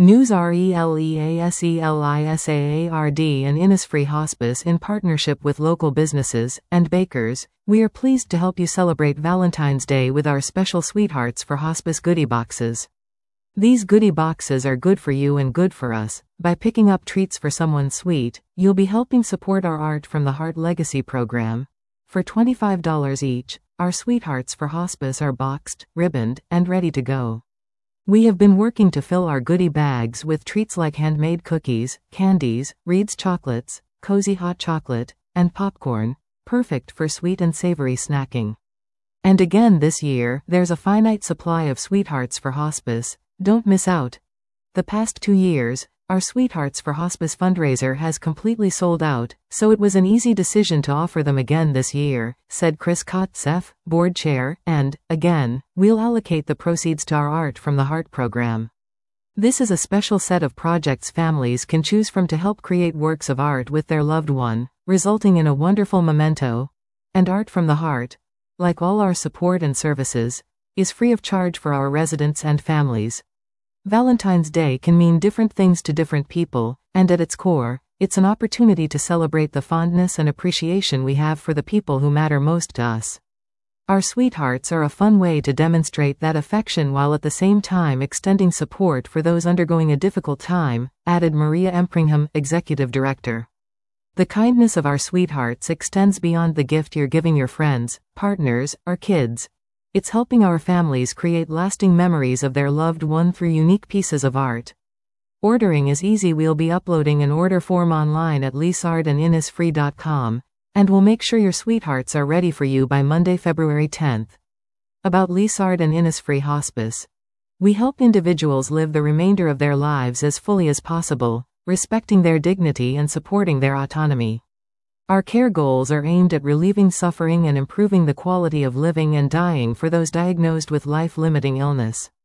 News RELEASELISAARD and Innisfree Hospice, in partnership with local businesses and bakers, we are pleased to help you celebrate Valentine's Day with our special Sweethearts for Hospice goodie boxes. These goodie boxes are good for you and good for us. By picking up treats for someone sweet, you'll be helping support our Art from the Heart Legacy program. For $25 each, our Sweethearts for Hospice are boxed, ribboned, and ready to go. We have been working to fill our goodie bags with treats like handmade cookies, candies, Reed's chocolates, cozy hot chocolate, and popcorn, perfect for sweet and savory snacking. And again this year, there's a finite supply of Sweethearts for Hospice. Don't miss out. The past 2 years, our Sweethearts for Hospice fundraiser has completely sold out, so it was an easy decision to offer them again this year, said Chris Kotsef, board chair, and, again, we'll allocate the proceeds to our Art from the Heart program. This is a special set of projects families can choose from to help create works of art with their loved one, resulting in a wonderful memento. And Art from the Heart, like all our support and services, is free of charge for our residents and families. Valentine's Day can mean different things to different people, and at its core, it's an opportunity to celebrate the fondness and appreciation we have for the people who matter most to us. Our Sweethearts are a fun way to demonstrate that affection while at the same time extending support for those undergoing a difficult time, added Maria Empringham, Executive Director. The kindness of our Sweethearts extends beyond the gift you're giving your friends, partners, or kids. It's helping our families create lasting memories of their loved one through unique pieces of art. Ordering is easy. We'll be uploading an order form online at lisardandinnisfree.com, and we'll make sure your Sweethearts are ready for you by Monday, February 10th. About Lisard and Innisfree Hospice. We help individuals live the remainder of their lives as fully as possible, respecting their dignity and supporting their autonomy. Our care goals are aimed at relieving suffering and improving the quality of living and dying for those diagnosed with life-limiting illness.